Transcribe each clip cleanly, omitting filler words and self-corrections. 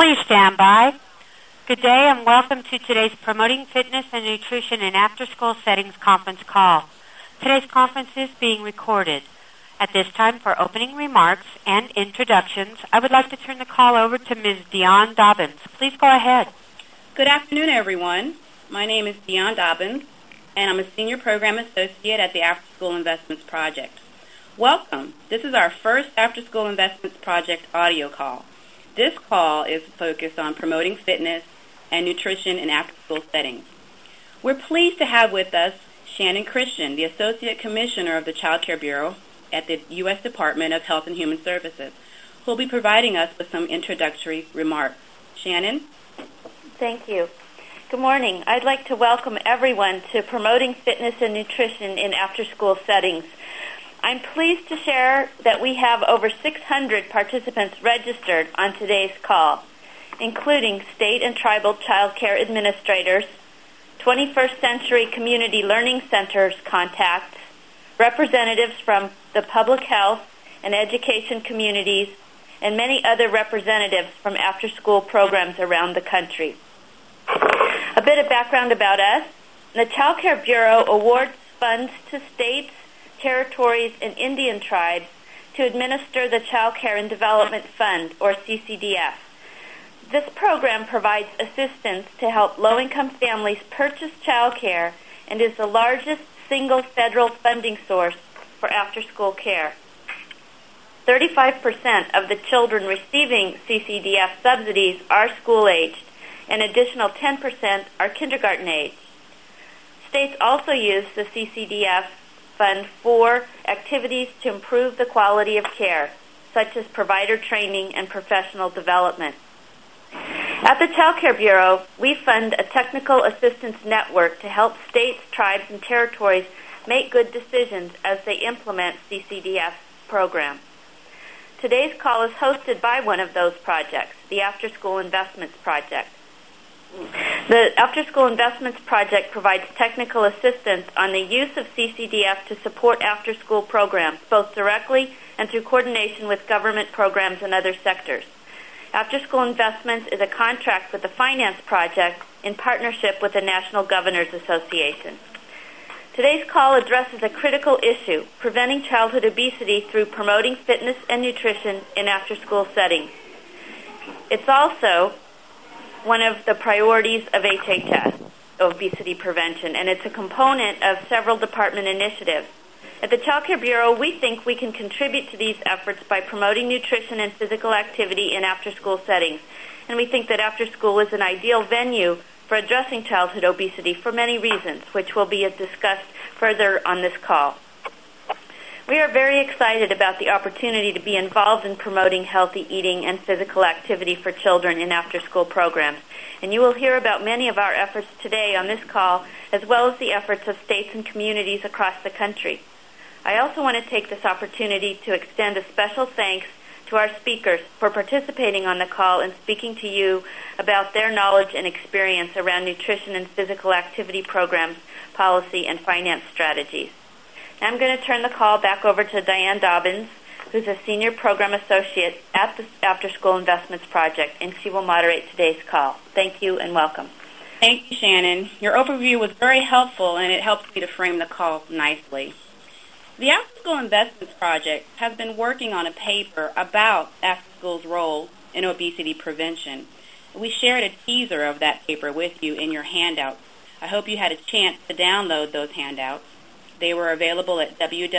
Please stand by. Good day and welcome to today's Promoting Fitness and Nutrition in After-School Settings conference call. Today's conference is being recorded. At this time, for opening remarks and introductions, I would like to turn the call over to Ms. Dionne Dobbins. Please go ahead. Good afternoon, everyone. My name is Dionne Dobbins, and I'm a Senior Program Associate at the After-School Investments Project. Welcome. This is our first After-School Investments Project audio call. This call is focused on promoting fitness and nutrition in after-school settings. We're pleased to have with us Shannon Christian, the Associate Commissioner of the Child Care Bureau at the U.S. Department of Health and Human Services, who will be providing us with some introductory remarks. Shannon? Thank you. Good morning. I'd like to welcome everyone to Promoting Fitness and Nutrition in After-School Settings. I'm pleased to share that we have over 600 participants registered on today's call, including state and tribal child care administrators, 21st Century Community Learning Centers contacts, representatives from the public health and education communities, and many other representatives from after-school programs around the country. A bit of background about us. The Child Care Bureau awards funds to states, territories, and Indian tribes to administer the Child Care and Development Fund, or CCDF. This program provides assistance to help low-income families purchase child care and is the largest single federal funding source for after-school care. 35% of the children receiving CCDF subsidies are school-aged, and additional 10% are kindergarten-aged. States also use the CCDF fund for activities to improve the quality of care, such as provider training and professional development. At the Child Care Bureau, we fund a technical assistance network to help states, tribes, and territories make good decisions as they implement CCDF program. Today's call is hosted by one of those projects, the After School Investments Project. The After School Investments Project provides technical assistance on the use of CCDF to support after-school programs, both directly and through coordination with government programs and other sectors. After School Investments is a contract with the Finance Project in partnership with the National Governors Association. Today's call addresses a critical issue, preventing childhood obesity through promoting fitness and nutrition in after-school settings. It's also one of the priorities of HHS, obesity prevention, and it's a component of several department initiatives. At the Child Care Bureau, we think we can contribute to these efforts by promoting nutrition and physical activity in after-school settings, and we think that after-school is an ideal venue for addressing childhood obesity for many reasons, which will be discussed further on this call. We are very excited about the opportunity to be involved in promoting healthy eating and physical activity for children in after-school programs, and you will hear about many of our efforts today on this call, as well as the efforts of states and communities across the country. I also want to take this opportunity to extend a special thanks to our speakers for participating on the call and speaking to you about their knowledge and experience around nutrition and physical activity programs, policy, and finance strategies. Now I'm going to turn the call back over to Dionne Dobbins, who's a Senior Program Associate at the After School Investments Project, and she will moderate today's call. Thank you and welcome. Thank you, Shannon. Your overview was very helpful, and it helped me to frame the call nicely. The After School Investments Project has been working on a paper about after school's role in obesity prevention. We shared a teaser of that paper with you in your handouts. I hope you had a chance to download those handouts. They were available at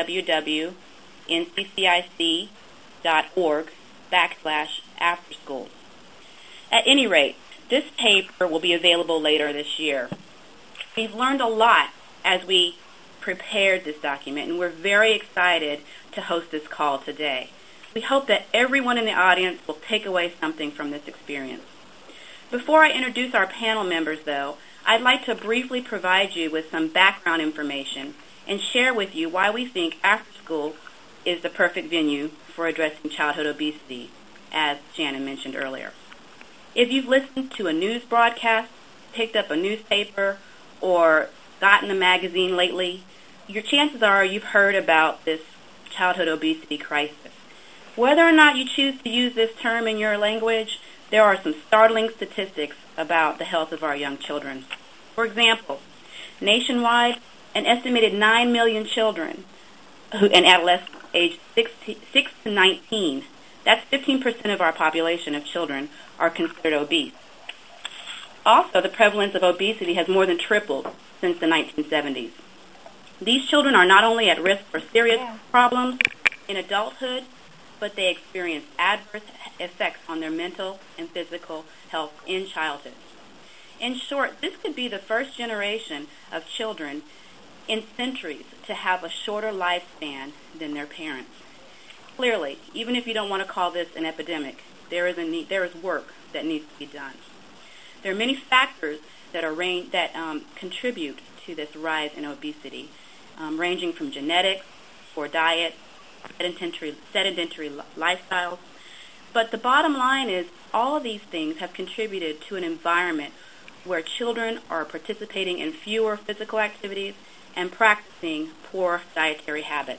www.nccic.org/afterschool. At any rate, this paper will be available later this year. We've learned a lot as we prepared this document, and we're very excited to host this call today. We hope that everyone in the audience will take away something from this experience. Before I introduce our panel members, though, I'd like to briefly provide you with some background information and share with you why we think after school is the perfect venue for addressing childhood obesity, as Shannon mentioned earlier. If you've listened to a news broadcast, picked up a newspaper, or gotten a magazine lately, your chances are you've heard about this childhood obesity crisis. Whether or not you choose to use this term in your language, there are some startling statistics about the health of our young children. For example, nationwide, an estimated 9 million children and adolescents aged 6 to 19, that's 15% of our population of children, are considered obese. Also, the prevalence of obesity has more than tripled since the 1970s. These children are not only at risk for serious problems in adulthood, but they experience adverse effects on their mental and physical health in childhood. In short, this could be the first generation of children in centuries to have a shorter lifespan than their parents. Clearly, even if you don't want to call this an epidemic, there is work that needs to be done. There are many factors that contribute to this rise in obesity, ranging from genetics, poor diet, sedentary lifestyles. But the bottom line is all of these things have contributed to an environment where children are participating in fewer physical activities and practicing poor dietary habits.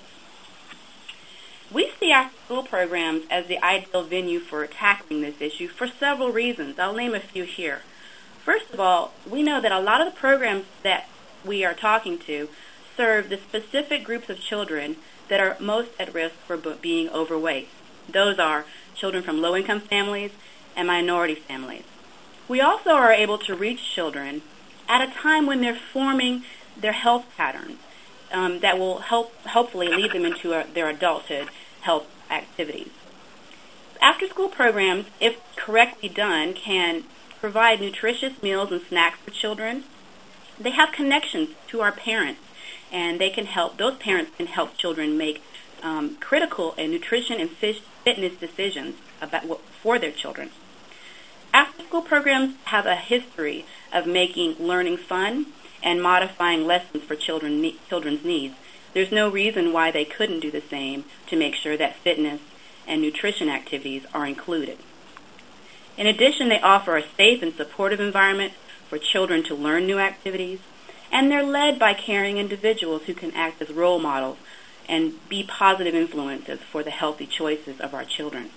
We see after-school programs as the ideal venue for tackling this issue for several reasons. I'll name a few here. First of all, we know that a lot of the programs that we are talking to serve the specific groups of children that are most at risk for being overweight. Those are children from low-income families and minority families. We also are able to reach children at a time when they're forming their health patterns that will hopefully lead them into their adulthood health activities. After-school programs, if correctly done, can provide nutritious meals and snacks for children. They have connections to our parents, and those parents can help children make critical and nutrition and fitness decisions for their children. After-school programs have a history of making learning fun and modifying lessons for children's needs. There's no reason why they couldn't do the same to make sure that fitness and nutrition activities are included. In addition, they offer a safe and supportive environment for children to learn new activities, and they're led by caring individuals who can act as role models and be positive influences for the healthy choices of our children.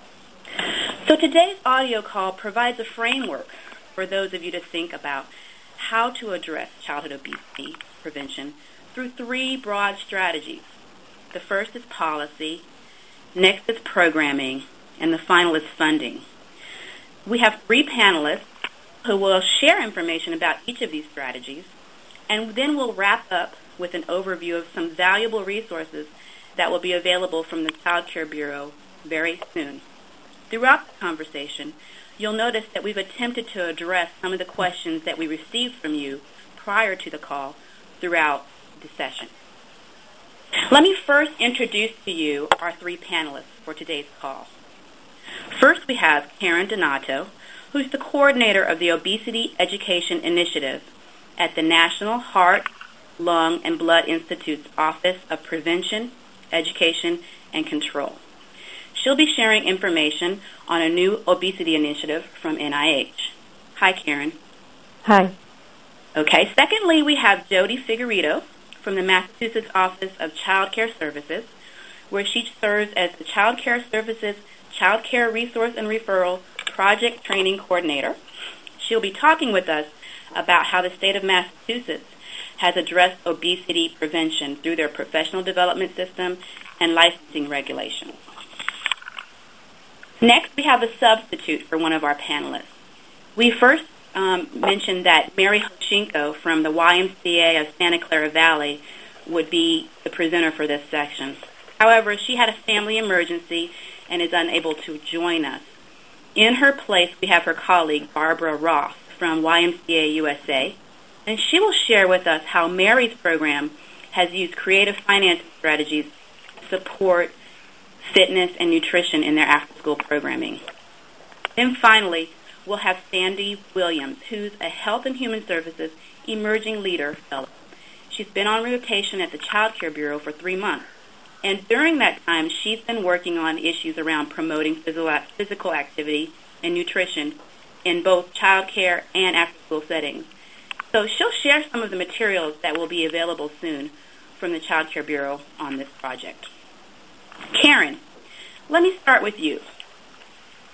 So today's audio call provides a framework for those of you to think about how to address childhood obesity prevention through three broad strategies. The first is policy, next is programming, and the final is funding. We have three panelists who will share information about each of these strategies, and then we'll wrap up with an overview of some valuable resources that will be available from the Child Care Bureau very soon. Throughout the conversation, you'll notice that we've attempted to address some of the questions that we received from you prior to the call throughout the session. Let me first introduce to you our three panelists for today's call. First, we have Karen Donato, who's the coordinator of the Obesity Education Initiative at the National Heart, Lung, and Blood Institute's Office of Prevention, Education, and Control. She'll be sharing information on a new obesity initiative from NIH. Hi, Karen. Hi. Okay. Secondly, we have Jody Figueredo from the Massachusetts Office of Child Care Services, where she serves as the Child Care Services Child Care Resource and Referral Project Training Coordinator. She'll be talking with us about how the state of Massachusetts has addressed obesity prevention through their professional development system and licensing regulations. Next, we have a substitute for one of our panelists. We first mentioned that Mary Hoshinko from the YMCA of Santa Clara Valley would be the presenter for this section. However, she had a family emergency and is unable to join us. In her place, we have her colleague, Barbara Ross from YMCA USA, and she will share with us how Mary's program has used creative financing strategies to support fitness and nutrition in their after-school programming. Then finally, we'll have Sandy Williams, who's a Health and Human Services Emerging Leader Fellow. She's been on rotation at the Child Care Bureau for 3 months. And during that time, she's been working on issues around promoting physical activity and nutrition in both child care and after-school settings. So she'll share some of the materials that will be available soon from the Child Care Bureau on this project. Karen, let me start with you.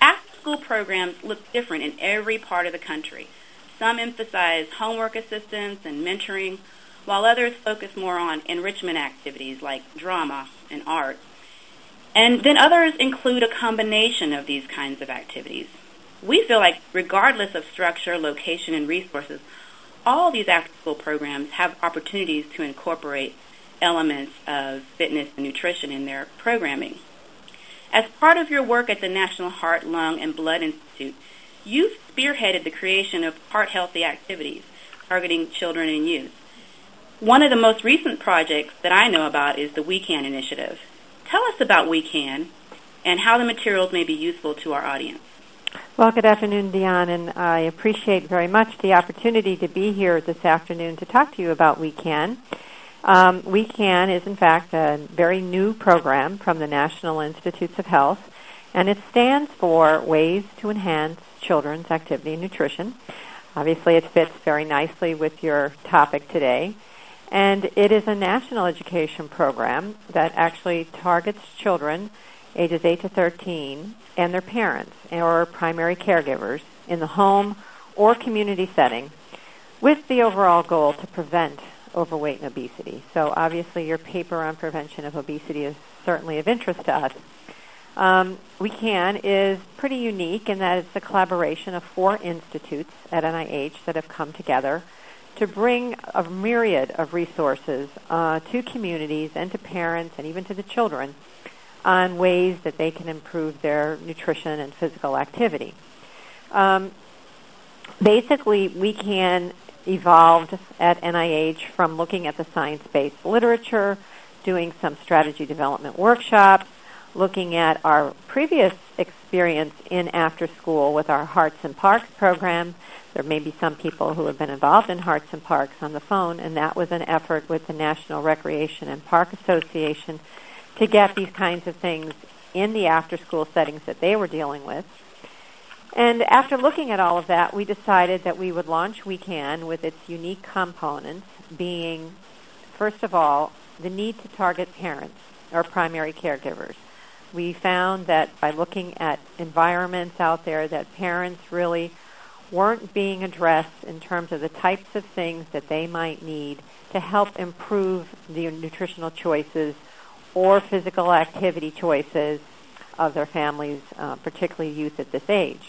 after-school programs look different in every part of the country. Some emphasize homework assistance and mentoring, while others focus more on enrichment activities like drama and art. And then others include a combination of these kinds of activities. We feel like regardless of structure, location, and resources, all these after-school programs have opportunities to incorporate elements of fitness and nutrition in their programming. As part of your work at the National Heart, Lung, and Blood Institute, you've spearheaded the creation of heart-healthy activities targeting children and youth. One of the most recent projects that I know about is the We Can initiative. Tell us about We Can and how the materials may be useful to our audience. Well, good afternoon, Dion, and I appreciate very much the opportunity to be here this afternoon to talk to you about We Can. We Can is, in fact, a very new program from the National Institutes of Health, and it stands for Ways to Enhance Children's Activity and Nutrition. Obviously, it fits very nicely with your topic today. And it is a national education program that actually targets children ages 8 to 13 and their parents or primary caregivers in the home or community setting with the overall goal to prevent overweight and obesity. So obviously your paper on prevention of obesity is certainly of interest to us. We Can is pretty unique in that it's a collaboration of 4 institutes at NIH that have come together to bring a myriad of resources to communities and to parents and even to the children on ways that they can improve their nutrition and physical activity. Basically, We Can evolved at NIH from looking at the science-based literature, doing some strategy development workshops, looking at our previous experience in after school with our Hearts and Parks program. There may be some people who have been involved in Hearts and Parks on the phone, and that was an effort with the National Recreation and Park Association to get these kinds of things in the after-school settings that they were dealing with. And after looking at all of that, we decided that we would launch We Can with its unique components being, first of all, the need to target parents or primary caregivers. We found that by looking at environments out there that parents really weren't being addressed in terms of the types of things that they might need to help improve the nutritional choices or physical activity choices of their families, particularly youth at this age.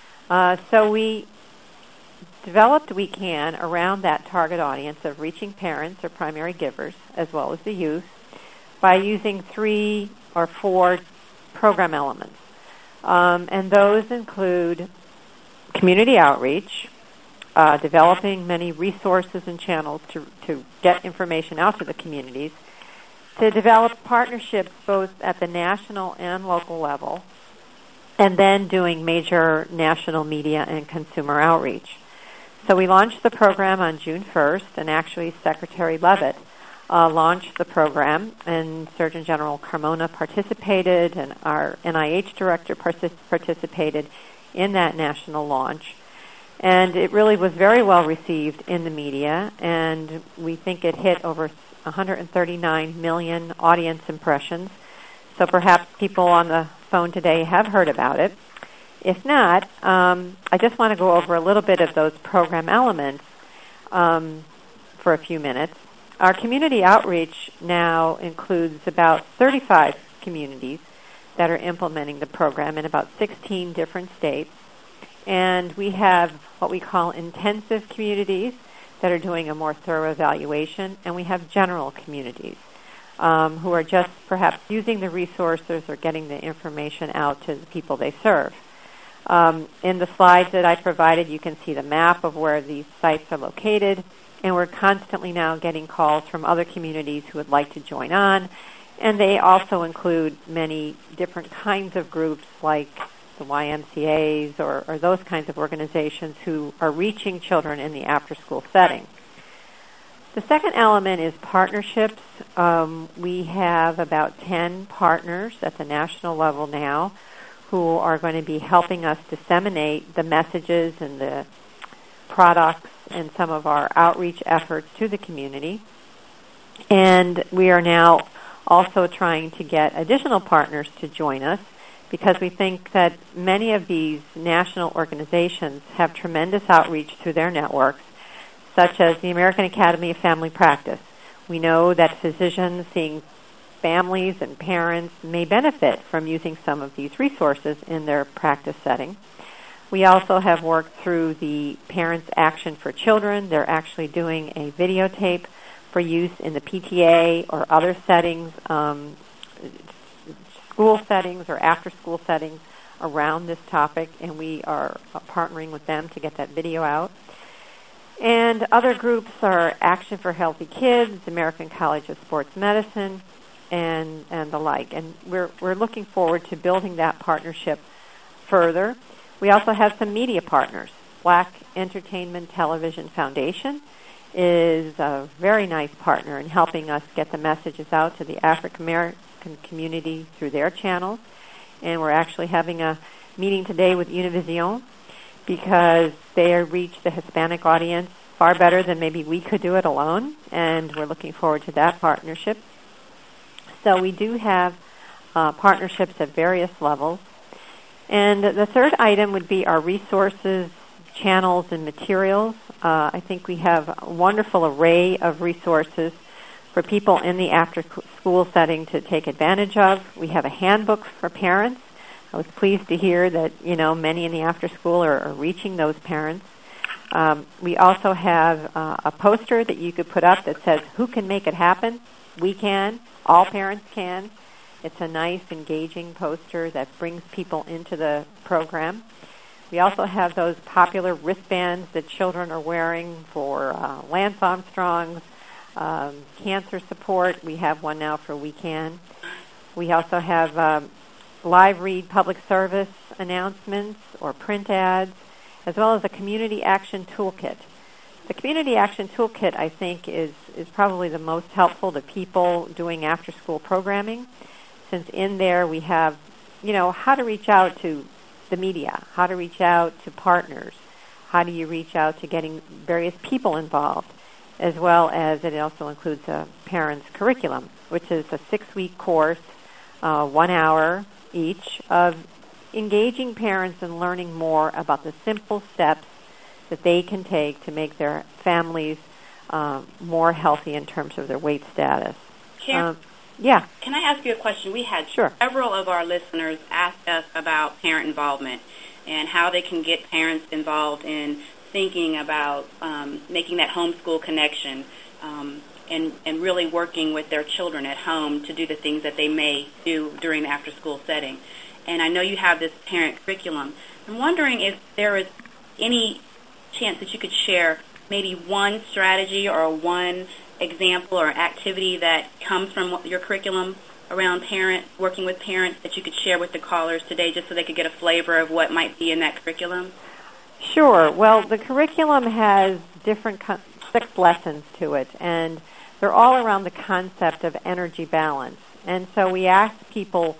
So we developed We Can around that target audience of reaching parents or primary givers as well as the youth by using 3 or 4 program elements. And those include community outreach, developing many resources and channels to get information out to the communities, to develop partnerships both at the national and local level, and then doing major national media and consumer outreach. So we launched the program on June 1st, and actually Secretary Leavitt launched the program, and Surgeon General Carmona participated, and our NIH director participated in that national launch. And it really was very well received in the media, and we think it hit over 139 million audience impressions. So perhaps people on the phone today have heard about it. If not, I just want to go over a little bit of those program elements for a few minutes. Our community outreach now includes about 35 communities that are implementing the program in about 16 different states. And we have what we call intensive communities that are doing a more thorough evaluation, and we have general communities who are just perhaps using the resources or getting the information out to the people they serve. In the slides that I provided, you can see the map of where these sites are located, and we're constantly now getting calls from other communities who would like to join on, and they also include many different kinds of groups like the YMCAs or those kinds of organizations who are reaching children in the after-school setting. The second element is partnerships. We have about 10 partners at the national level now who are going to be helping us disseminate the messages and the products and some of our outreach efforts to the community. And we are now also trying to get additional partners to join us because we think that many of these national organizations have tremendous outreach through their networks, such as the American Academy of Family Practice. We know that physicians seeing families and parents may benefit from using some of these resources in their practice setting. We also have worked through the Parents Action for Children. They're actually doing a videotape for use in the PTA or other settings, school settings or after-school settings around this topic, and we are partnering with them to get that video out. And other groups are Action for Healthy Kids, American College of Sports Medicine, and the like. And we're looking forward to building that partnership further. We also have some media partners. Black Entertainment Television Foundation is a very nice partner in helping us get the messages out to the African American community through their channels. And we're actually having a meeting today with Univision because they reach the Hispanic audience far better than maybe we could do it alone, and we're looking forward to that partnership. So we do have partnerships at various levels. And the third item would be our resources, channels, and materials. I think we have a wonderful array of resources for people in the after-school setting to take advantage of. We have a handbook for parents. I was pleased to hear that, many in the after-school are reaching those parents. We also have a poster that you could put up that says, "Who can make it happen? We can. All parents can." It's a nice, engaging poster that brings people into the program. We also have those popular wristbands that children are wearing for Lance Armstrong's cancer support. We have one now for We Can. We also have live read public service announcements or print ads, as well as a community action toolkit. The community action toolkit, I think, is probably the most helpful to people doing after-school programming, since in there we have, how to reach out to the media, how to reach out to partners, how do you reach out to getting various people involved, as well as it also includes a parent's curriculum, which is a 6-week course, 1 hour each, of engaging parents and learning more about the simple steps that they can take to make their families more healthy in terms of their weight status. Karen, yeah. Can I ask you a question? We had Sure. several of our listeners ask us about parent involvement and how they can get parents involved in thinking about making that homeschool connection and really working with their children at home to do the things that they may do during the after-school setting. And I know you have this parent curriculum. I'm wondering if there is any chance that you could share maybe one strategy or one example or activity that comes from your curriculum around working with parents that you could share with the callers today, just so they could get a flavor of what might be in that curriculum? Sure. Well, the curriculum has different 6 lessons to it, and they're all around the concept of energy balance. And so we ask people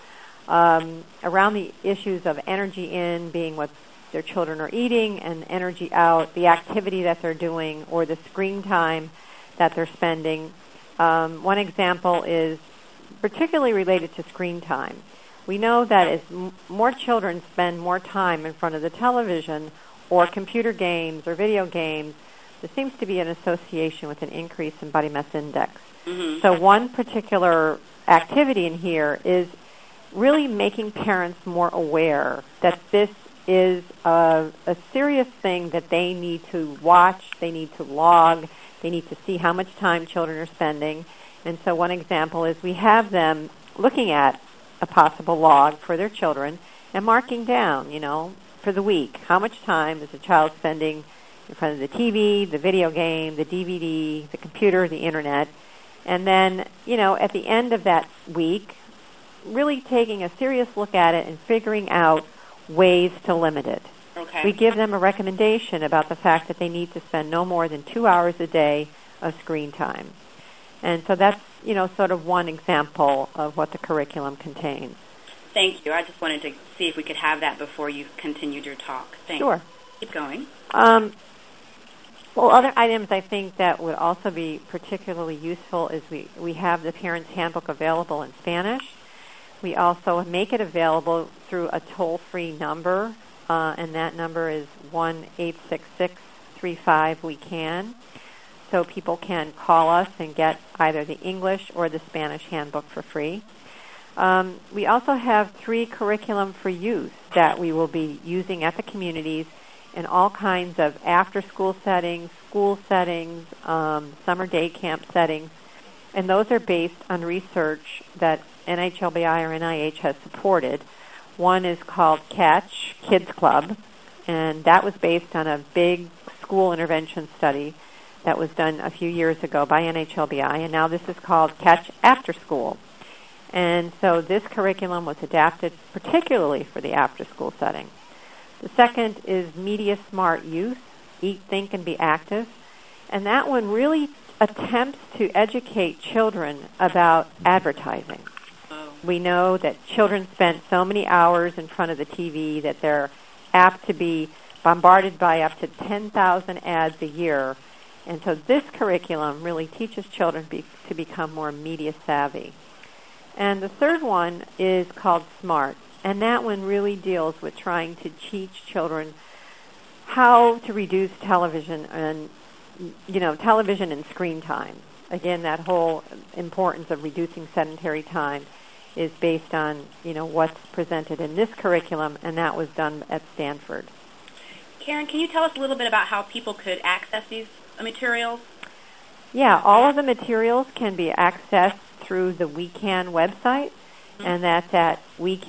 around the issues of energy in being what their children are eating and energy out, the activity that they're doing, or the screen time that they're spending. One example is particularly related to screen time. We know that as more children spend more time in front of the television or computer games or video games, there seems to be an association with an increase in body mass index. Mm-hmm. So one particular activity in here is really making parents more aware that this is a serious thing that they need to watch, they need to log, they need to see how much time children are spending. And so one example is we have them looking at a possible log for their children and marking down, for the week, how much time is a child spending in front of the TV, the video game, the DVD, the computer, the internet. And then, at the end of that week, really taking a serious look at it and figuring out ways to limit it. Okay. We give them a recommendation about the fact that they need to spend no more than 2 hours a day of screen time. And so that's, sort of one example of what the curriculum contains. Thank you. I just wanted to see if we could have that before you continued your talk. Thanks. Sure. Keep going. Well, other items I think that would also be particularly useful is we have the Parents' Handbook available in Spanish. We also make it available through a toll-free number, and that number is 1-866-35-WE-CAN. So people can call us and get either the English or the Spanish handbook for free. We also have 3 curriculum for youth that we will be using at the communities in all kinds of after-school settings, school settings, summer day camp settings, and those are based on research that NHLBI or NIH has supported. One is called Catch Kids Club, and that was based on a big school intervention study that was done a few years ago by NHLBI, and now this is called Catch After School. And so this curriculum was adapted particularly for the after-school setting. The second is Media Smart Youth, Eat, Think, and Be Active, and that one really attempts to educate children about advertising. We know that children spend so many hours in front of the TV that they're apt to be bombarded by up to 10,000 ads a year. And so this curriculum really teaches children to become more media savvy. And the third one is called SMART, and that one really deals with trying to teach children how to reduce television and screen time. Again, that whole importance of reducing sedentary time is based on, what's presented in this curriculum, and that was done at Stanford. Karen, can you tell us a little bit about how people could access these materials? Yeah, all of the materials can be accessed through the WECAN website, and that's at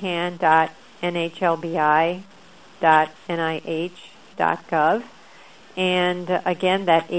wecan.nhlbi.nih.gov. And again, that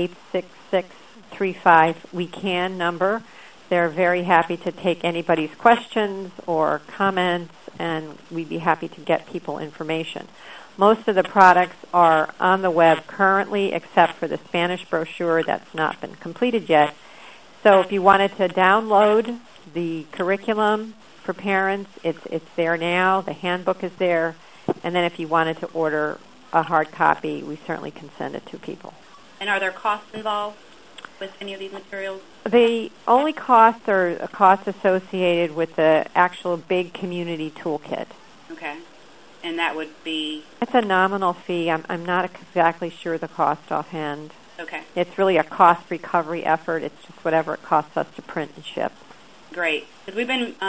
866-35-WECAN number. They're very happy to take anybody's questions or comments, and we'd be happy to get people information. Most of the products are on the web currently, except for the Spanish brochure that's not been completed yet. So if you wanted to download the curriculum for parents, it's there now. The handbook is there. And then if you wanted to order a hard copy, we certainly can send it to people. And are there costs involved with any of these materials? The only costs are costs associated with the actual big community toolkit. Okay. And that would be? It's a nominal fee. I'm not exactly sure the cost offhand. Okay. It's really a cost recovery effort. It's just whatever it costs us to print and ship. Great. Because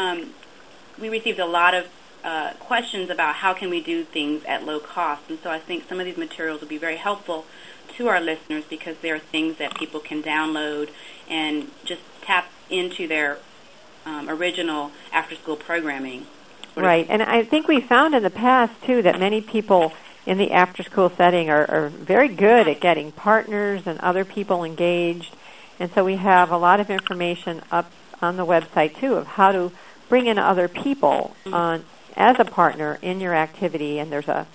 we received a lot of questions about how can we do things at low cost, and so I think some of these materials will be very helpful to our listeners because there are things that people can download and just tap into their original after-school programming. Right, and I think we found in the past, too, that many people in the after-school setting are very good at getting partners and other people engaged, and so we have a lot of information up on the website, too, of how to bring in other people on as a partner in your activity, and there's a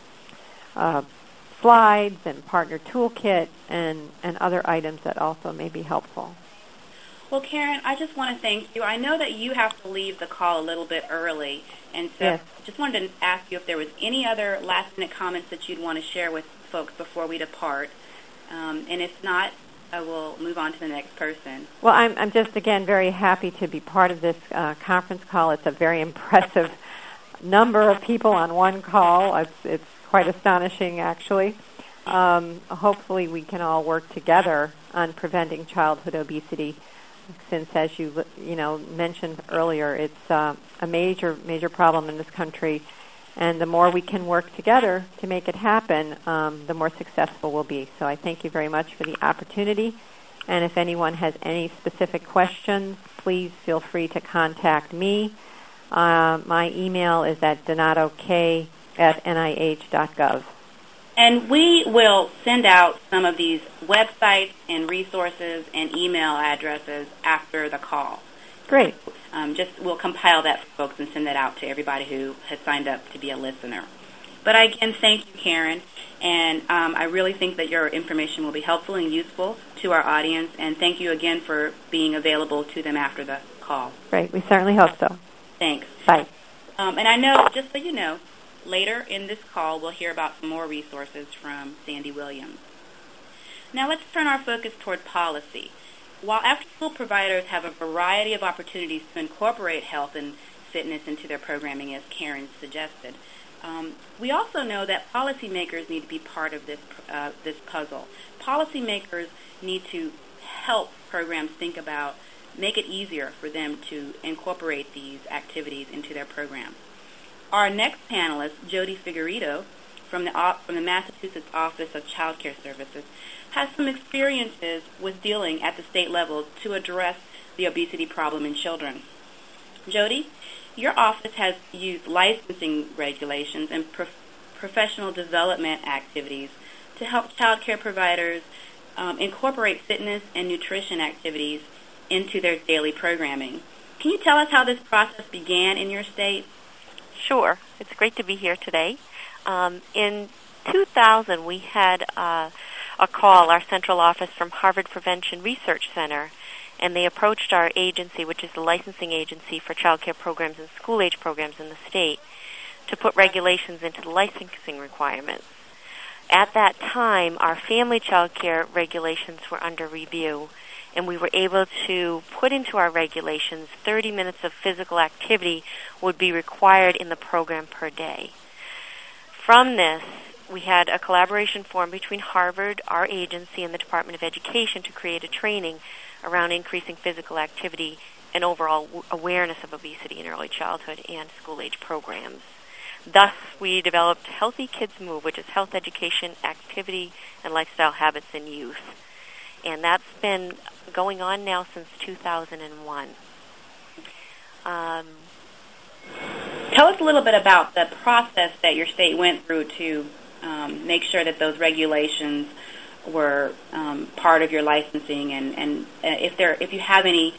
slides and partner toolkit and other items that also may be helpful. Well, Karen, I just want to thank you. I know that you have to leave the call a little bit early, and so yes. Just wanted to ask you if there was any other last-minute comments that you'd want to share with folks before we depart. And if not, I will move on to the next person. Well, I'm just, again, very happy to be part of this conference call. It's a very impressive number of people on one call. It's quite astonishing, actually. Hopefully we can all work together on preventing childhood obesity, since, as you mentioned earlier, it's a major problem in this country, and the more we can work together to make it happen, the more successful we'll be. So I thank you very much for the opportunity, and if anyone has any specific questions, please feel free to contact me. My email is at donatok@nih.gov. And we will send out some of these websites and resources and email addresses after the call. Great. We'll compile that for folks and send that out to everybody who has signed up to be a listener. But again, thank you, Karen. And I really think that your information will be helpful and useful to our audience. And thank you again for being available to them after the call. Great. We certainly hope so. Thanks. Bye. And I know, just so you know, later in this call, we'll hear about some more resources from Sandy Williams. Now let's turn our focus toward policy. While after-school providers have a variety of opportunities to incorporate health and fitness into their programming, as Karen suggested. We also know that policymakers need to be part of this puzzle. Policymakers need to help programs make it easier for them to incorporate these activities into their programs. Our next panelist, Jody Figueredo, from the Massachusetts Office of Child Care Services, has some experiences with dealing at the state level to address the obesity problem in children. Jody, your office has used licensing regulations and professional development activities to help child care providers incorporate fitness and nutrition activities into their daily programming. Can you tell us how this process began in your state? Sure. It's great to be here today. In 2000, we had a call, our central office, from Harvard Prevention Research Center, and they approached our agency, which is the licensing agency for child care programs and school-age programs in the state, to put regulations into the licensing requirements. At that time, our family child care regulations were under review, and we were able to put into our regulations 30 minutes of physical activity would be required in the program per day. From this, we had a collaboration formed between Harvard, our agency, and the Department of Education to create a training around increasing physical activity and overall awareness of obesity in early childhood and school-age programs. Thus, we developed Healthy Kids Move, which is health education, activity, and lifestyle habits in youth. And that's been going on now since 2001. Tell us a little bit about the process that your state went through to make sure that those regulations were part of your licensing, and if you have any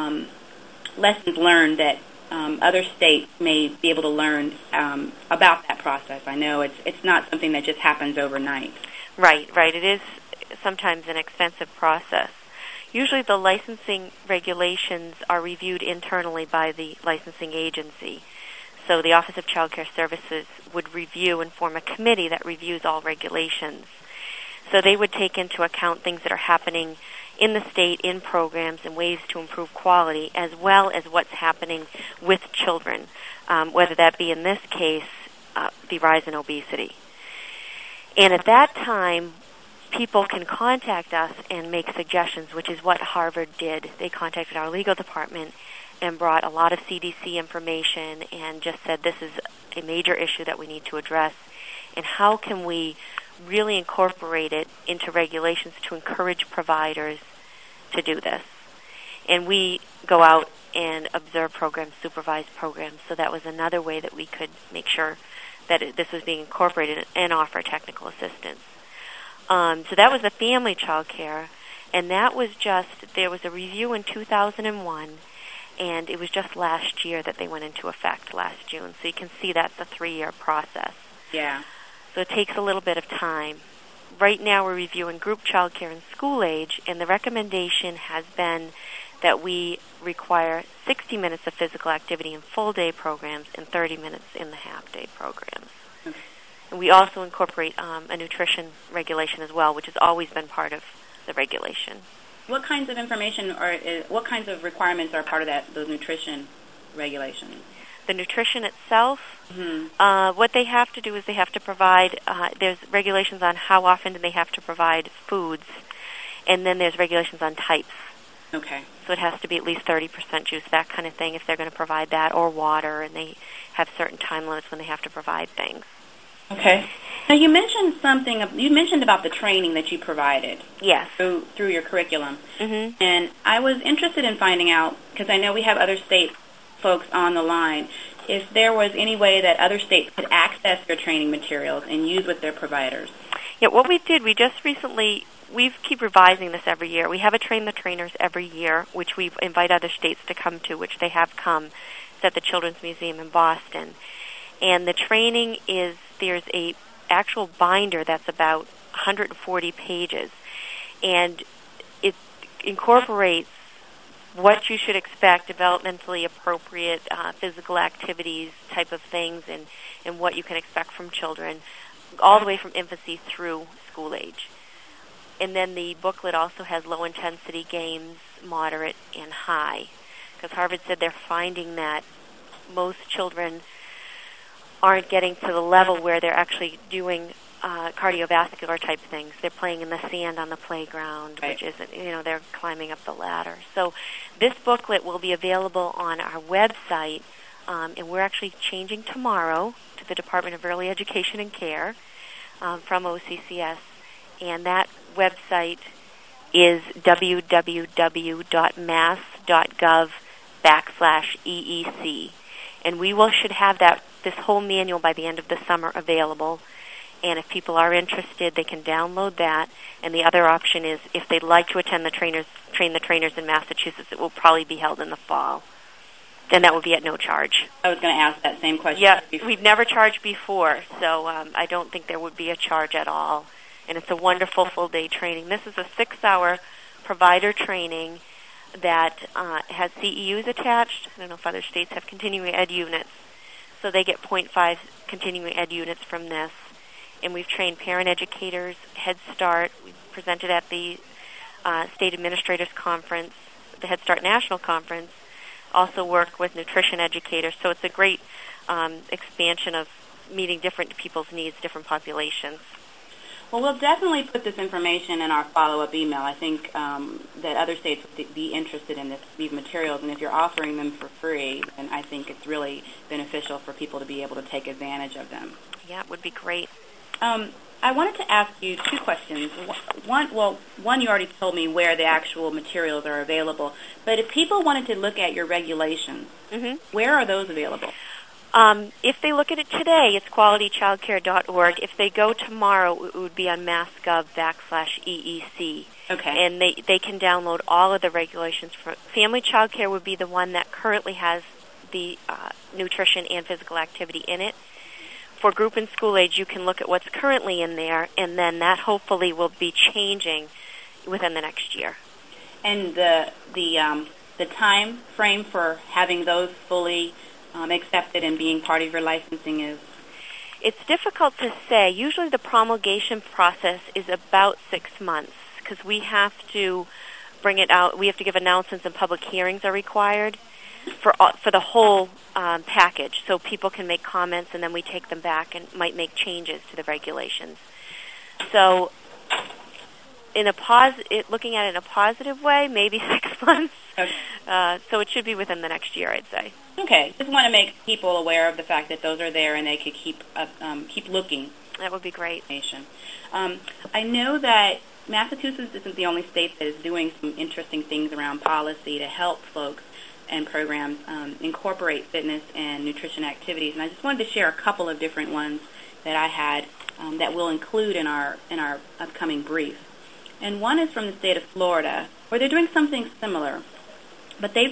lessons learned that other states may be able to learn about that process. I know it's not something that just happens overnight. Right. It is sometimes an expensive process. Usually the licensing regulations are reviewed internally by the licensing agency. So the Office of Child Care Services would review and form a committee that reviews all regulations. So they would take into account things that are happening in the state, in programs, and ways to improve quality, as well as what's happening with children, whether that be, in this case, the rise in obesity. And at that time, people can contact us and make suggestions, which is what Harvard did. They contacted our legal department and brought a lot of CDC information and just said this is a major issue that we need to address, and how can we really incorporate it into regulations to encourage providers to do this. And we go out and observe programs, supervise programs, so that was another way that we could make sure that this was being incorporated and offer technical assistance. So that was the family child care, and that was there was a review in 2001, and it was just last year that they went into effect, last June. So you can see that's a 3-year process. Yeah. So it takes a little bit of time. Right now we're reviewing group child care and school age, and the recommendation has been that we require 60 minutes of physical activity in full-day programs and 30 minutes in the half-day programs. Okay. And we also incorporate a nutrition regulation as well, which has always been part of the regulation. What kinds of what kinds of requirements are part of those nutrition regulations? The nutrition itself, what they have to do is they have to provide, there's regulations on how often they have to provide foods, and then there's regulations on types. Okay. So it has to be at least 30% juice, that kind of thing, if they're going to provide that, or water, and they have certain time limits when they have to provide things. Okay. Now you mentioned about the training that you provided. Yes. Through your curriculum. Mm-hmm. And I was interested in finding out, because I know we have other state folks on the line, if there was any way that other states could access your training materials and use with their providers. Yeah, what we did, we just recently, we keep revising this every year. We have a Train the Trainers every year, which we invite other states to come to, which they have come. It's at the Children's Museum in Boston. And the training there's a actual binder that's about 140 pages. And it incorporates what you should expect, developmentally appropriate physical activities type of things, and what you can expect from children, all the way from infancy through school age. And then the booklet also has low-intensity games, moderate, and high, because Harvard said they're finding that most children aren't getting to the level where they're actually doing cardiovascular type things. They're playing in the sand on the playground, right. which isn't, they're climbing up the ladder. So this booklet will be available on our website, and we're actually changing tomorrow to the Department of Early Education and Care from OCCS, and that website is www.mass.gov/EEC. And we should have this whole manual by the end of the summer available. And if people are interested, they can download that. And the other option is, if they'd like to train the trainers in Massachusetts, it will probably be held in the fall. Then that would be at no charge. I was going to ask that same question. Yeah, we've never charged before, so I don't think there would be a charge at all. And it's a wonderful full-day training. This is a 6-hour provider training that has CEUs attached. I don't know if other states have continuing ed units. So they get 0.5 continuing ed units from this. And we've trained parent educators, Head Start. We presented at the State Administrators Conference, the Head Start National Conference. Also work with nutrition educators. So it's a great expansion of meeting different people's needs, different populations. Well, we'll definitely put this information in our follow-up email. I think that other states would be interested in these materials, and if you're offering them for free, then I think it's really beneficial for people to be able to take advantage of them. Yeah, it would be great. I wanted to ask you 2 questions. One, you already told me where the actual materials are available, but if people wanted to look at your regulations, where are those available? If they look at it today, it's qualitychildcare.org. If they go tomorrow, it would be on mass.gov/EEC. Okay. And they can download all of the regulations. Family Child Care would be the one that currently has the nutrition and physical activity in it. For group and school age, you can look at what's currently in there, and then that hopefully will be changing within the next year. And the time frame for having those fully accepted and being part of your licensing is? It's difficult to say. Usually the promulgation process is about 6 months because we have to bring it out. We have to give announcements, and public hearings are required for the whole package, so people can make comments, and then we take them back and might make changes to the regulations. So looking at it in a positive way, maybe 6 months. Okay. So it should be within the next year, I'd say. Okay. Just want to make people aware of the fact that those are there and they could keep looking. That would be great. I know that Massachusetts isn't the only state that is doing some interesting things around policy to help folks and programs incorporate fitness and nutrition activities. And I just wanted to share a couple of different ones that I had that we'll include in our upcoming brief. And one is from the state of Florida, where they're doing something similar, but they've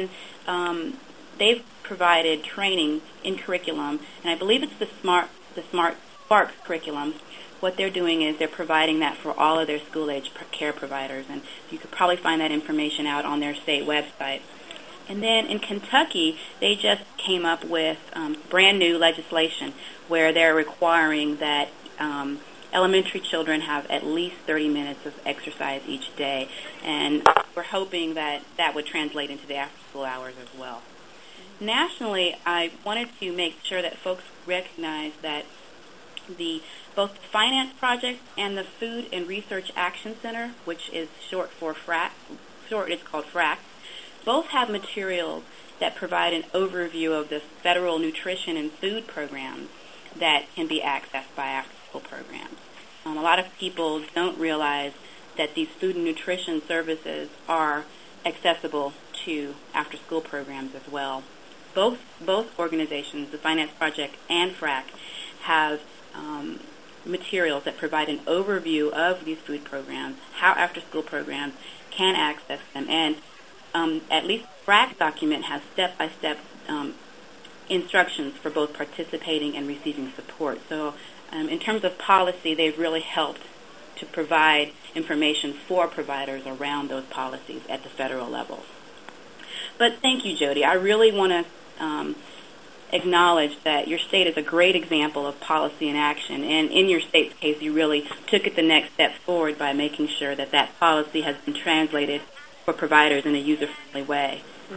provided training in curriculum, and I believe it's the Smart Sparks curriculum. What they're doing is they're providing that for all of their school-age care providers, and you could probably find that information out on their state website. And then in Kentucky, they just came up with brand new legislation where they're requiring that elementary children have at least 30 minutes of exercise each day, and we're hoping that that would translate into the after-school hours as well. Nationally, I wanted to make sure that folks recognize that both the Finance Project and the Food and Research Action Center, which is short for it's called FRAC, both have materials that provide an overview of the federal nutrition and food programs that can be accessed by after-school programs. A lot of people don't realize that these food and nutrition services are accessible to after-school programs as well. Both organizations, the Finance Project and FRAC, have materials that provide an overview of these food programs, how after-school programs can access them, and at least FRAC document has step-by-step instructions for both participating and receiving support. So in terms of policy, they've really helped to provide information for providers around those policies at the federal level. But thank you, Jody. I really want to acknowledge that your state is a great example of policy in action, and in your state's case, you really took it the next step forward by making sure that that policy has been translated for providers in a user-friendly way.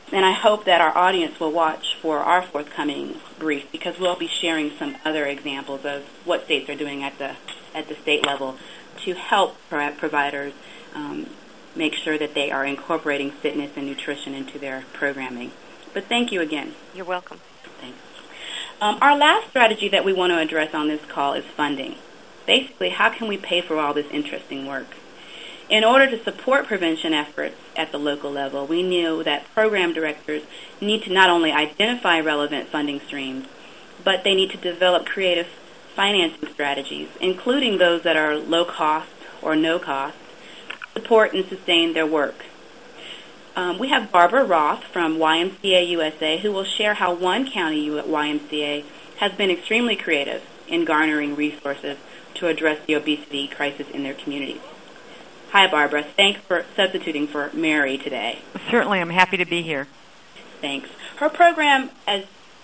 And I hope that our audience will watch for our forthcoming brief, because we'll be sharing some other examples of what states are doing at the state level to help providers make sure that they are incorporating fitness and nutrition into their programming. But thank you again. You're welcome. Thanks. Our last strategy that we want to address on this call is funding. Basically, how can we pay for all this interesting work? In order to support prevention efforts at the local level, we knew that program directors need to not only identify relevant funding streams, but they need to develop creative financing strategies, including those that are low cost or no cost, to support and sustain their work. We have Barbara Roth from YMCA USA, who will share how one county YMCA has been extremely creative in garnering resources to address the obesity crisis in their communities. Hi, Barbara. Thanks for substituting for Mary today. Certainly. I'm happy to be here. Thanks. Her program, as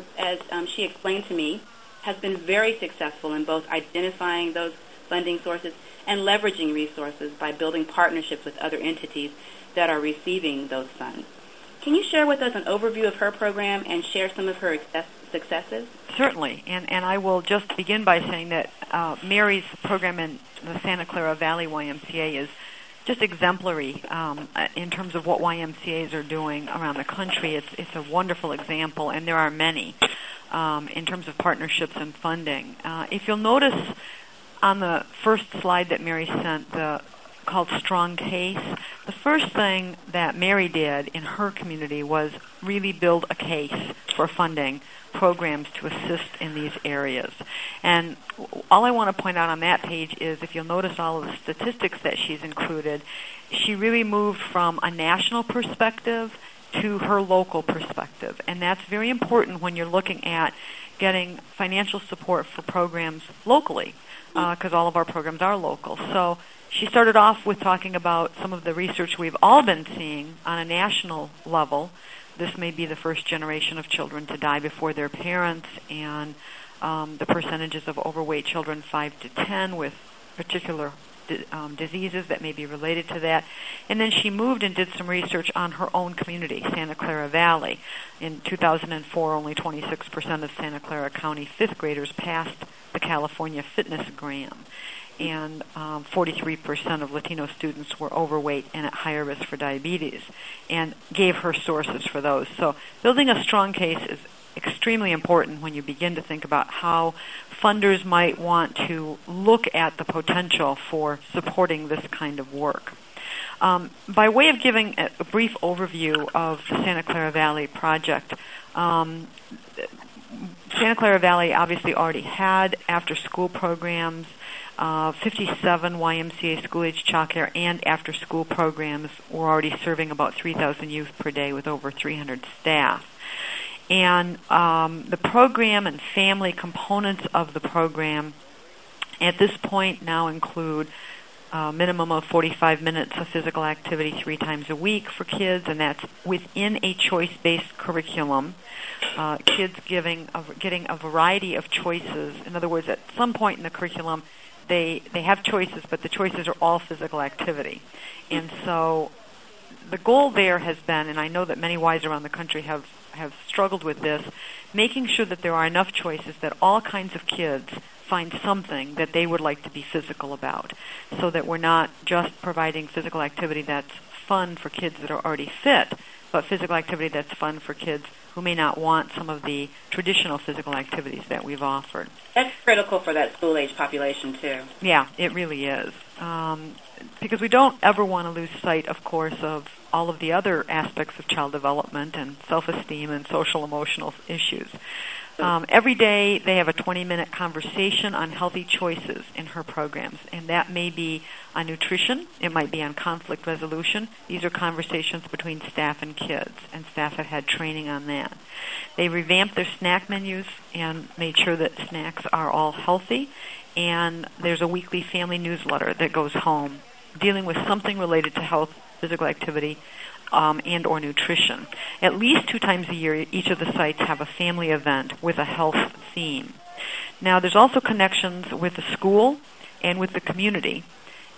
she explained to me, has been very successful in both identifying those funding sources and leveraging resources by building partnerships with other entities that are receiving those funds. Can you share with us an overview of her program and share some of her successes? Certainly, and I will just begin by saying that Mary's program in the Santa Clara Valley YMCA is just exemplary in terms of what YMCAs are doing around the country. It's a wonderful example, and there are many in terms of partnerships and funding. If you'll notice on the first slide that Mary sent, called Strong Case, the first thing that Mary did in her community was really build a case for funding programs to assist in these areas. And all I want to point out on that page is, if you'll notice all of the statistics that she's included, she really moved from a national perspective to her local perspective. And that's very important when you're looking at getting financial support for programs locally, because all of our programs are local. So she started off with talking about some of the research we've all been seeing on a national level. This may be the first generation of children to die before their parents, and the percentages of overweight children 5 to 10 with particular diseases that may be related to that. And then she moved and did some research on her own community, Santa Clara Valley. In 2004, only 26% of Santa Clara County fifth graders passed the California Fitness Exam, and 43% of Latino students were overweight and at higher risk for diabetes, and gave her sources for those. So building a strong case is extremely important when you begin to think about how funders might want to look at the potential for supporting this kind of work. By way of giving a brief overview of the Santa Clara Valley project, Santa Clara Valley obviously already had after-school programs. 57 YMCA school-age childcare and after-school programs were already serving about 3,000 youth per day with over 300 staff. And the program and family components of the program at this point now include a minimum of 45 minutes of physical activity 3 times a week for kids, and that's within a choice-based curriculum. Kids getting a variety of choices. In other words, at some point in the curriculum, they have choices, but the choices are all physical activity. And so the goal there has been, and I know that many Ys around the country have struggled with this, making sure that there are enough choices that all kinds of kids find something that they would like to be physical about, so that we're not just providing physical activity that's fun for kids that are already fit, but physical activity that's fun for kids who may not want some of the traditional physical activities that we've offered. That's critical for that school-age population, too. Yeah, it really is. Because we don't ever want to lose sight, of course, of all of the other aspects of child development and self-esteem and social-emotional issues. Every day they have a 20-minute conversation on healthy choices in her programs, and that may be on nutrition, it might be on conflict resolution. These are conversations between staff and kids, and staff have had training on that. They revamped their snack menus and made sure that snacks are all healthy, and there's a weekly family newsletter that goes home dealing with something related to health, physical activity, and or nutrition. At least 2 times a year, each of the sites have a family event with a health theme. Now, there's also connections with the school and with the community.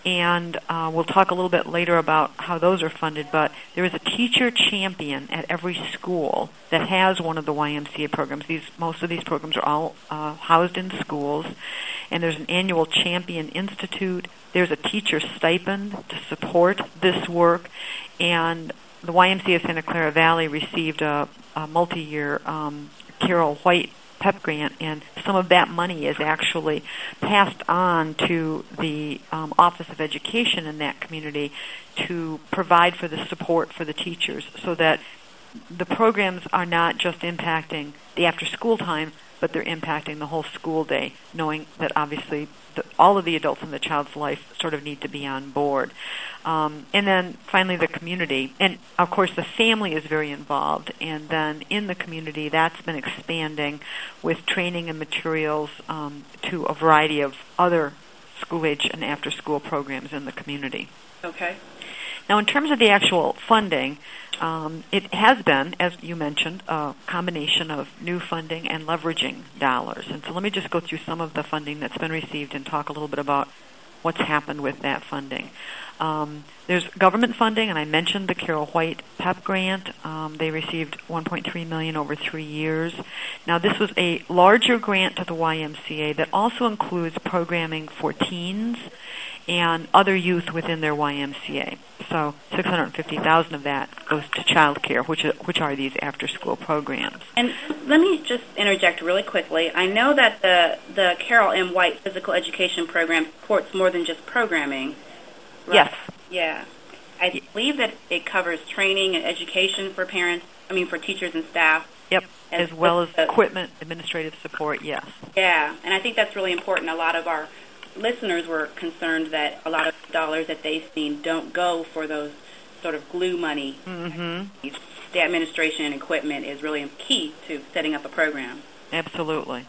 And we'll talk a little bit later about how those are funded, but there is a teacher champion at every school that has one of the YMCA programs. Most of these programs are all housed in schools, and there's an annual champion institute. There's a teacher stipend to support this work, and the YMCA of Santa Clara Valley received a multi-year Carol White PEP grant, and some of that money is actually passed on to the Office of Education in that community to provide for the support for the teachers, so that the programs are not just impacting the after-school time, but they're impacting the whole school day, knowing that obviously all of the adults in the child's life sort of need to be on board. And then finally the community. And of course the family is very involved. And then in the community, that's been expanding with training and materials to a variety of other school-age and after-school programs in the community. Okay. Now, in terms of the actual funding, it has been, as you mentioned, a combination of new funding and leveraging dollars. And so let me just go through some of the funding that's been received and talk a little bit about what's happened with that funding. There's government funding, and I mentioned the Carol White PEP grant. They received $1.3 million over 3 years. Now, this was a larger grant to the YMCA that also includes programming for teens and other youth within their YMCA. So $650,000 of that goes to child care, which are these after-school programs. And let me just interject really quickly. I know that the Carol M. White Physical Education Program supports more than just programming. Right? Yes. Yeah. I believe that it covers training and education for for teachers and staff. Yep, as well as equipment, administrative support, yes. Yeah, and I think that's really important. A lot of our listeners were concerned that a lot of dollars that they've seen don't go for those sort of glue money. Mm-hmm. The administration and equipment is really key to setting up a program. Absolutely.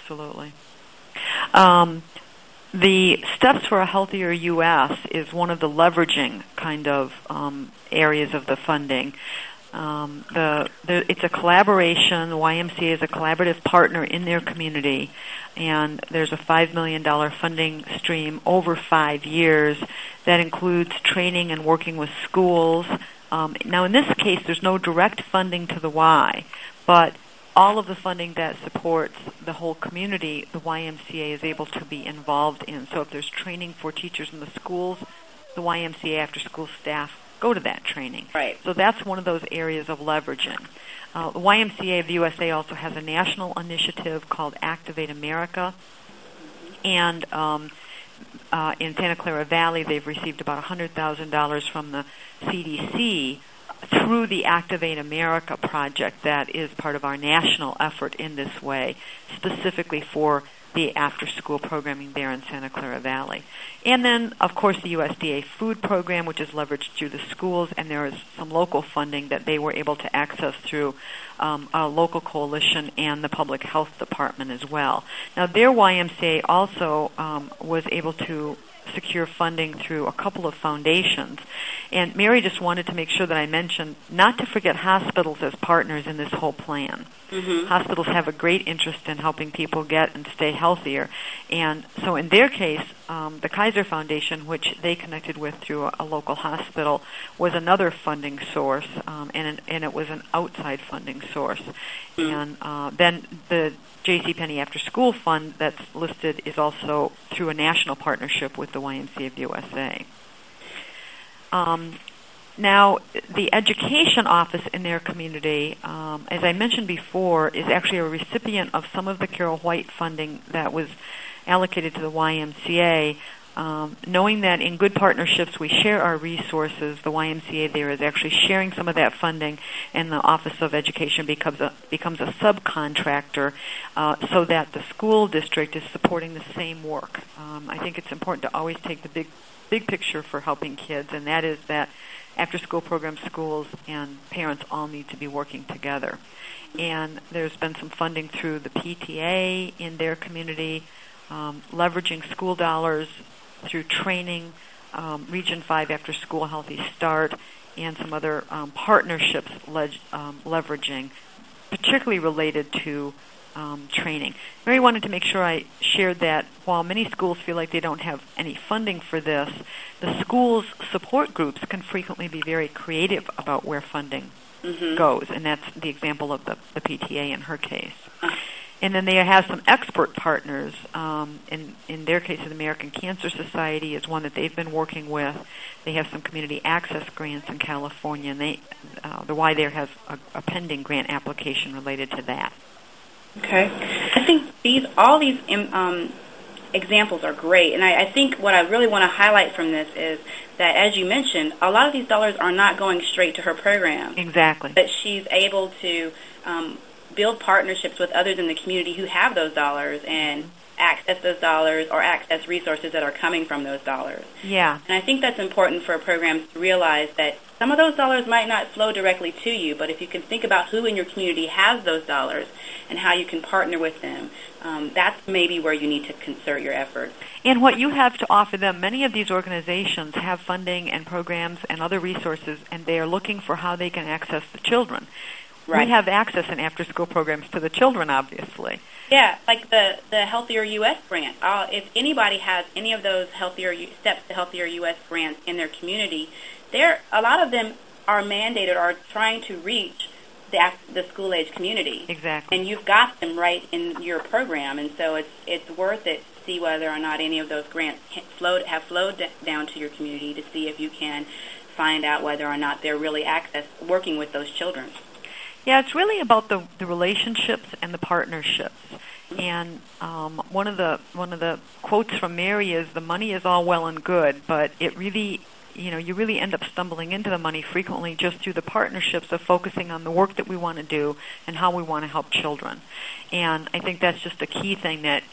The Steps for a Healthier U.S. is one of the leveraging kind of areas of the funding. It's a collaboration. The YMCA is a collaborative partner in their community, and there's a $5 million funding stream over 5 years that includes training and working with schools. Now, in this case, there's no direct funding to the Y, but all of the funding that supports the whole community, the YMCA is able to be involved in. So if there's training for teachers in the schools, the YMCA after-school staff go to that training. Right. So that's one of those areas of leveraging. The YMCA of the USA also has a national initiative called Activate America, and in Santa Clara Valley, they've received about $100,000 from the CDC through the Activate America project that is part of our national effort in this way, specifically for the after-school programming there in Santa Clara Valley. And then, of course, the USDA food program, which is leveraged through the schools, and there is some local funding that they were able to access through a local coalition and the public health department as well. Now, their YMCA also was able to secure funding through a couple of foundations. And Mary just wanted to make sure that I mentioned not to forget hospitals as partners in this whole plan. Mm-hmm. Hospitals have a great interest in helping people get and stay healthier. And so in their case, the Kaiser Foundation, which they connected with through a local hospital, was another funding source, and it was an outside funding source. Mm-hmm. And then the JCPenney After School Fund that's listed is also through a national partnership with the YMCA of the USA. Now, the education office in their community, as I mentioned before, is actually a recipient of some of the Carol White funding that was allocated to the YMCA. Knowing that in good partnerships we share our resources, the YMCA there is actually sharing some of that funding, and the Office of Education becomes a subcontractor so that the school district is supporting the same work. I think it's important to always take the big picture for helping kids, and that is that after-school programs, schools, and parents all need to be working together. And there's been some funding through the PTA in their community, leveraging school dollars through training, Region 5 After School Healthy Start, and some other partnerships leveraging, particularly related to training. Mary wanted to make sure I shared that while many schools feel like they don't have any funding for this, the schools' support groups can frequently be very creative about where funding goes, and that's the example of the PTA in her case. And then they have some expert partners. In their case, the American Cancer Society is one that they've been working with. They have some community access grants in California, and the Y there has a pending grant application related to that. Okay. I think all these examples are great, and I think what I really want to highlight from this is that, as you mentioned, a lot of these dollars are not going straight to her program. Exactly. But she's able to build partnerships with others in the community who have those dollars and access those dollars or access resources that are coming from those dollars. Yeah. And I think that's important for programs to realize that some of those dollars might not flow directly to you, but if you can think about who in your community has those dollars and how you can partner with them, that's maybe where you need to concert your efforts. And what you have to offer them, many of these organizations have funding and programs and other resources, and they are looking for how they can access the children. Right. We have access in after-school programs to the children, obviously. Yeah, like the Healthier U.S. grant. If anybody has any of those Steps to Healthier U.S. grants in their community, a lot of them are mandated or trying to reach the school-age community. Exactly. And you've got them right in your program, and so it's worth it to see whether or not any of those grants have flowed down to your community to see if you can find out whether or not they're really working with those children. Yeah, it's really about the relationships and the partnerships. And one of the quotes from Mary is, "The money is all well and good, but it really, you really end up stumbling into the money frequently just through the partnerships of focusing on the work that we want to do and how we want to help children." And I think that's just a key thing that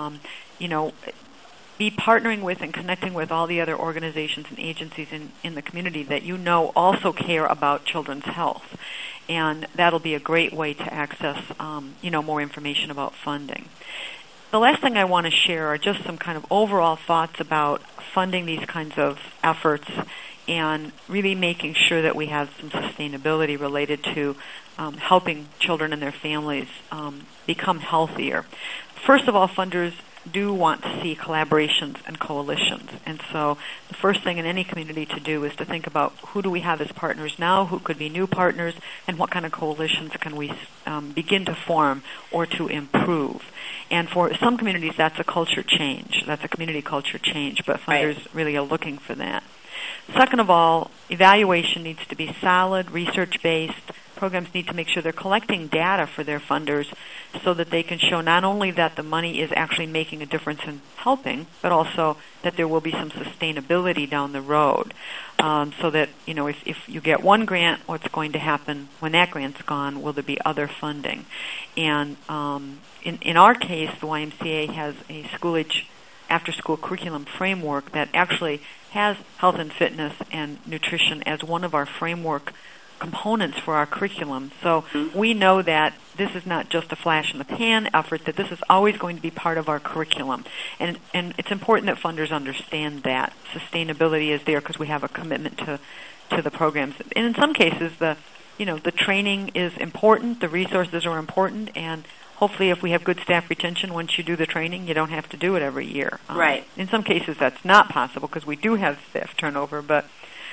be partnering with and connecting with all the other organizations and agencies in the community that also care about children's health. And that'll be a great way to access, more information about funding. The last thing I want to share are just some kind of overall thoughts about funding these kinds of efforts and really making sure that we have some sustainability related to helping children and their families become healthier. First of all, funders do want to see collaborations and coalitions. And so the first thing in any community to do is to think about who do we have as partners now, who could be new partners, and what kind of coalitions can we begin to form or to improve. And for some communities, that's a culture change. That's a community culture change, but funders really are looking for that. Second of all, evaluation needs to be solid, research-based. Programs need to make sure they're collecting data for their funders so that they can show not only that the money is actually making a difference in helping, but also that there will be some sustainability down the road. So that, if you get one grant, what's going to happen when that grant's gone? Will there be other funding? And in our case, the YMCA has a school-age after-school curriculum framework that actually has health and fitness and nutrition as one of our framework components for our curriculum. So we know that this is not just a flash-in-the-pan effort, that this is always going to be part of our curriculum. And it's important that funders understand that. Sustainability is there because we have a commitment to the programs. And in some cases, the training is important, the resources are important, and hopefully if we have good staff retention, once you do the training, you don't have to do it every year. Right. In some cases, that's not possible because we do have staff turnover, but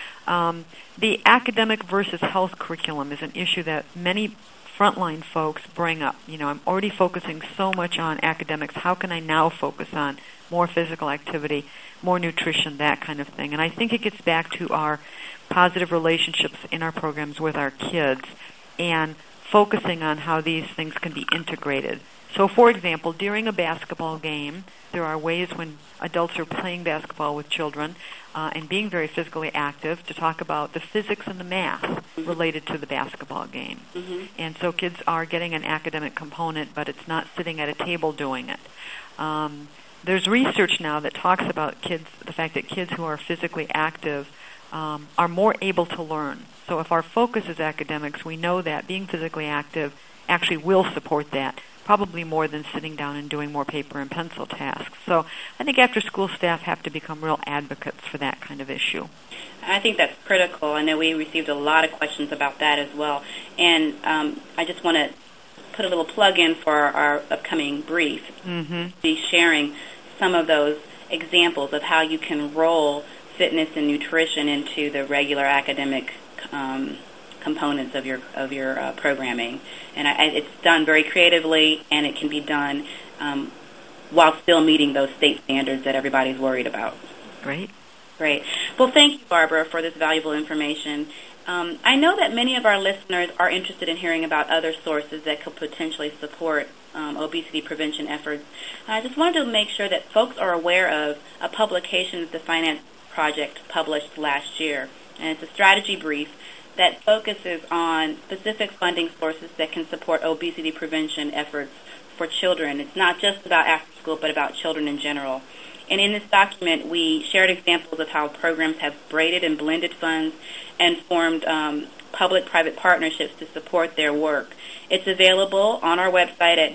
the academic versus health curriculum is an issue that many frontline folks bring up. I'm already focusing so much on academics. How can I now focus on more physical activity, more nutrition, that kind of thing? And I think it gets back to our positive relationships in our programs with our kids and focusing on how these things can be integrated. So, for example, during a basketball game, there are ways when adults are playing basketball with children and being very physically active to talk about the physics and the math related to the basketball game. Mm-hmm. And so kids are getting an academic component, but it's not sitting at a table doing it. There's research now that talks about the fact that kids who are physically active are more able to learn. So if our focus is academics, we know that being physically active actually will support that, probably more than sitting down and doing more paper and pencil tasks. So I think after-school staff have to become real advocates for that kind of issue. I think that's critical. I know we received a lot of questions about that as well. And I just want to put a little plug in for our upcoming brief. Be sharing some of those examples of how you can roll fitness and nutrition into the regular academic components of your programming. And it's done very creatively, and it can be done while still meeting those state standards that everybody's worried about. Great. Well, thank you, Barbara, for this valuable information. I know that many of our listeners are interested in hearing about other sources that could potentially support obesity prevention efforts. I just wanted to make sure that folks are aware of a publication that the Finance Project published last year, and it's a strategy brief that focuses on specific funding sources that can support obesity prevention efforts for children. It's not just about after school, but about children in general. And in this document, we shared examples of how programs have braided and blended funds and formed public-private partnerships to support their work. It's available on our website at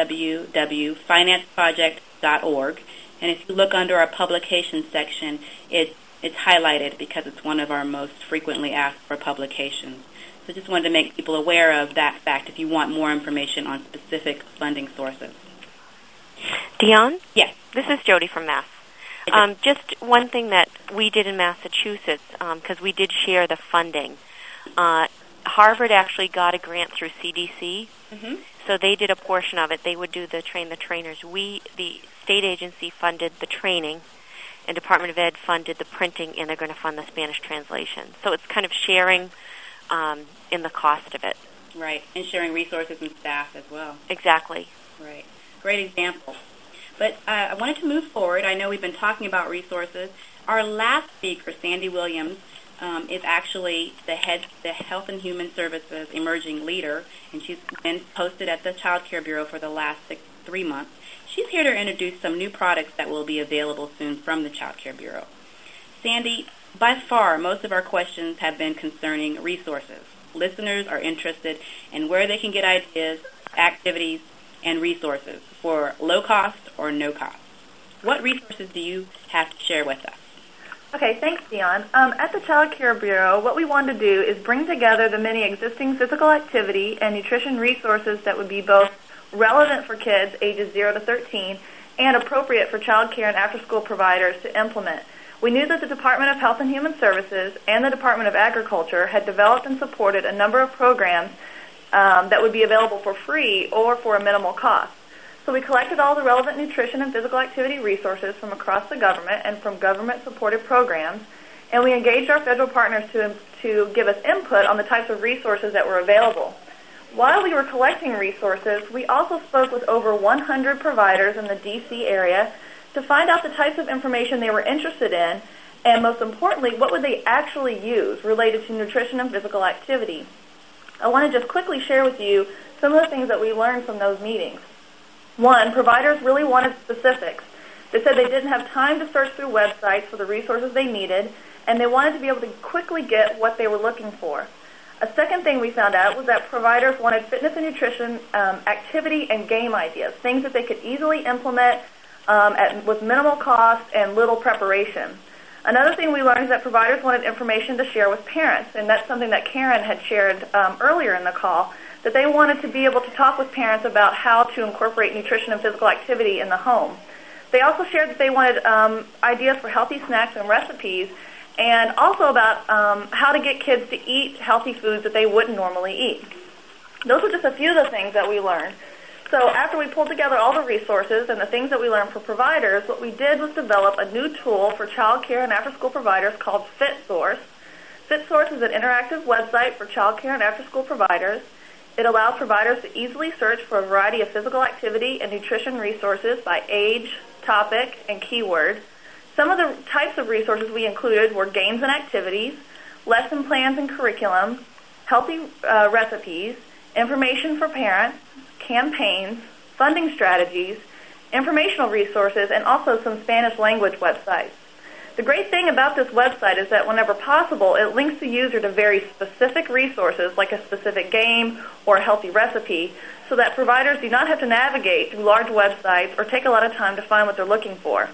www.financeproject.org. And if you look under our publications section, it's highlighted because it's one of our most frequently asked for publications. So just wanted to make people aware of that fact if you want more information on specific funding sources. Dion? Yes. This is Jody from Mass. Just one thing that we did in Massachusetts, because we did share the funding. Harvard actually got a grant through CDC, so they did a portion of it. They would do the train the trainers. The state agency funded the training, and Department of Ed funded the printing, and they're going to fund the Spanish translation. So it's kind of sharing in the cost of it. Right, and sharing resources and staff as well. Exactly. Right. Great example. But I wanted to move forward. I know we've been talking about resources. Our last speaker, Sandy Williams, is actually the Health and Human Services emerging leader, and she's been posted at the Child Care Bureau for the last 3 months. She's here to introduce some new products that will be available soon from the Child Care Bureau. Sandy, by far, most of our questions have been concerning resources. Listeners are interested in where they can get ideas, activities, and resources for low cost or no cost. What resources do you have to share with us? Okay, thanks, Dion. At the Child Care Bureau, what we want to do is bring together the many existing physical activity and nutrition resources that would be both relevant for kids ages 0 to 13 and appropriate for child care and after-school providers to implement. We knew that the Department of Health and Human Services and the Department of Agriculture had developed and supported a number of programs that would be available for free or for a minimal cost. So we collected all the relevant nutrition and physical activity resources from across the government and from government-supported programs, and we engaged our federal partners to give us input on the types of resources that were available. While we were collecting resources, we also spoke with over 100 providers in the D.C. area to find out the types of information they were interested in, and most importantly, what would they actually use related to nutrition and physical activity. I want to just quickly share with you some of the things that we learned from those meetings. One, providers really wanted specifics. They said they didn't have time to search through websites for the resources they needed, and they wanted to be able to quickly get what they were looking for. A second thing we found out was that providers wanted fitness and nutrition activity and game ideas, things that they could easily implement with minimal cost and little preparation. Another thing we learned is that providers wanted information to share with parents, and that's something that Karen had shared earlier in the call, that they wanted to be able to talk with parents about how to incorporate nutrition and physical activity in the home. They also shared that they wanted ideas for healthy snacks and recipes, and also about how to get kids to eat healthy foods that they wouldn't normally eat. Those were just a few of the things that we learned. So after we pulled together all the resources and the things that we learned for providers, what we did was develop a new tool for child care and after-school providers called FitSource. FitSource is an interactive website for child care and after-school providers. It allows providers to easily search for a variety of physical activity and nutrition resources by age, topic, and keyword. Some of the types of resources we included were games and activities, lesson plans and curriculum, healthy recipes, information for parents, campaigns, funding strategies, informational resources, and also some Spanish language websites. The great thing about this website is that whenever possible, it links the user to very specific resources like a specific game or a healthy recipe so that providers do not have to navigate through large websites or take a lot of time to find what they're looking for.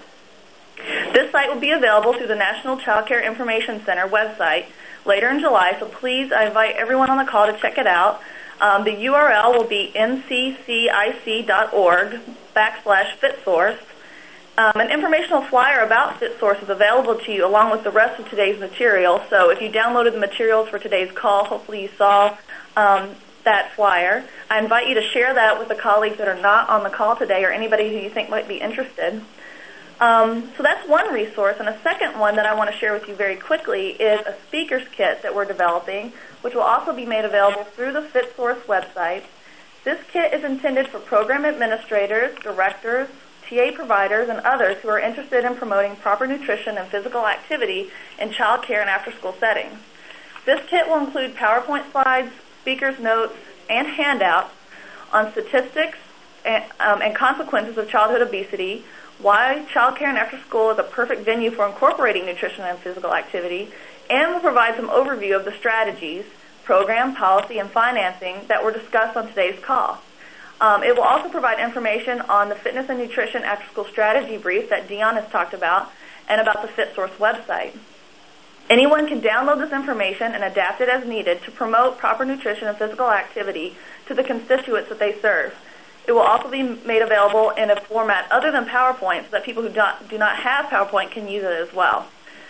This site will be available through the National Child Care Information Center website later in July, so please, I invite everyone on the call to check it out. The URL will be nccic.org/FitSource. An informational flyer about FitSource is available to you along with the rest of today's material. So if you downloaded the materials for today's call, hopefully you saw that flyer. I invite you to share that with the colleagues that are not on the call today or anybody who you think might be interested. So that's one resource. And a second one that I want to share with you very quickly is a speaker's kit that we're developing, which will also be made available through the FitSource website. This kit is intended for program administrators, directors, TA providers, and others who are interested in promoting proper nutrition and physical activity in child care and after-school settings. This kit will include PowerPoint slides, speaker's notes, and handouts on statistics and consequences of childhood obesity, why child care and after-school is a perfect venue for incorporating nutrition and physical activity, and will provide some overview of the strategies, program, policy, and financing that were discussed on today's call. It will also provide information on the fitness and nutrition after-school strategy brief that Dion has talked about and about the FitSource website. Anyone can download this information and adapt it as needed to promote proper nutrition and physical activity to the constituents that they serve. It will also be made available in a format other than PowerPoint so that people who do not have PowerPoint can use it as well.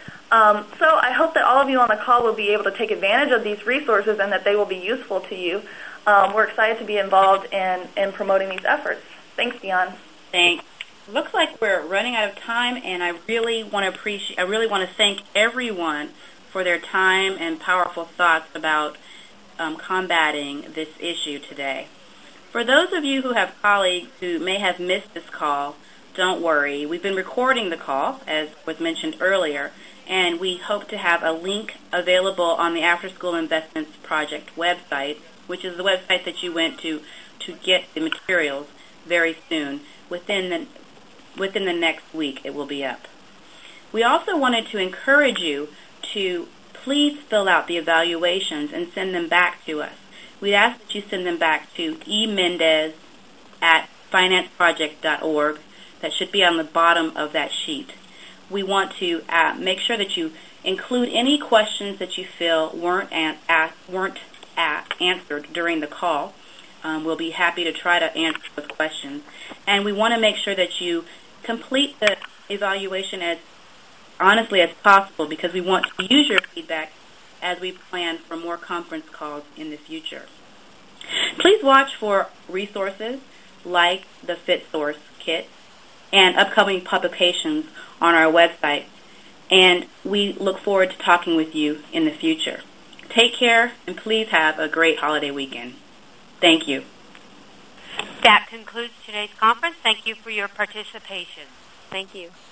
So I hope that all of you on the call will be able to take advantage of these resources and that they will be useful to you. We're excited to be involved in promoting these efforts. Thanks, Dion. Thanks. Looks like we're running out of time, and I really want to thank everyone for their time and powerful thoughts about combating this issue today. For those of you who have colleagues who may have missed this call, don't worry. We've been recording the call, as was mentioned earlier, and we hope to have a link available on the After School Investments Project website, which is the website that you went to get the materials very soon. Within the next week, it will be up. We also wanted to encourage you to please fill out the evaluations and send them back to us. We'd ask that you send them back to emendez@financeproject.org. That should be on the bottom of that sheet. We want to make sure that you include any questions that you feel weren't answered during the call. We'll be happy to try to answer those questions. And we want to make sure that you complete the evaluation as honestly as possible because we want to use your feedback as we plan for more conference calls in the future. Please watch for resources like the FitSource kit and upcoming publications on our website. And we look forward to talking with you in the future. Take care, and please have a great holiday weekend. Thank you. That concludes today's conference. Thank you for your participation. Thank you.